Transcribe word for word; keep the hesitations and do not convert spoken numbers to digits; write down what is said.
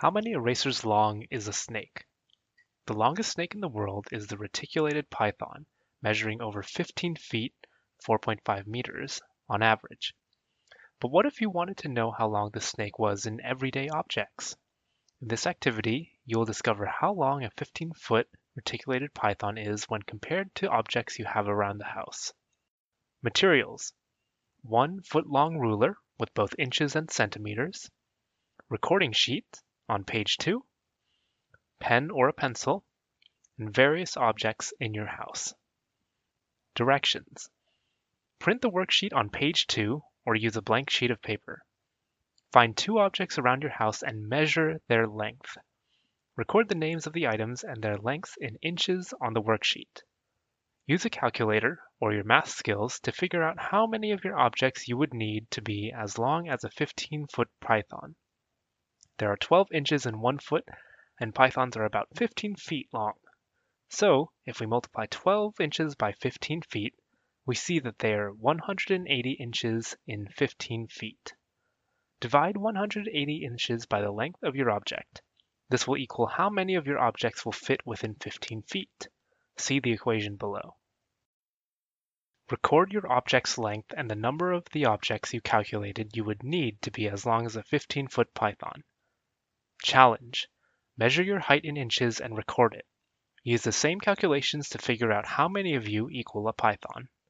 How many erasers long is a snake? The longest snake in the world is the reticulated python, measuring over fifteen feet, four point five meters, on average. But what if you wanted to know how long the snake was in everyday objects? In this activity, you will discover how long a fifteen-foot reticulated python is when compared to objects you have around the house. Materials: one foot-long ruler with both inches and centimeters, recording sheet on page two, pen or a pencil, and various objects in your house. Directions: print the worksheet on page two or use a blank sheet of paper. Find two objects around your house and measure their length. Record the names of the items and their lengths in inches on the worksheet. Use a calculator or your math skills to figure out how many of your objects you would need to be as long as a fifteen-foot python. There are twelve inches in one foot, and pythons are about fifteen feet long. So, if we multiply twelve inches by fifteen feet, we see that they are one hundred eighty inches in fifteen feet. Divide one hundred eighty inches by the length of your object. This will equal how many of your objects will fit within fifteen feet. See the equation below. Record your object's length and the number of the objects you calculated you would need to be as long as a fifteen-foot python. Challenge: measure your height in inches and record it. Use the same calculations to figure out how many of you equal a python.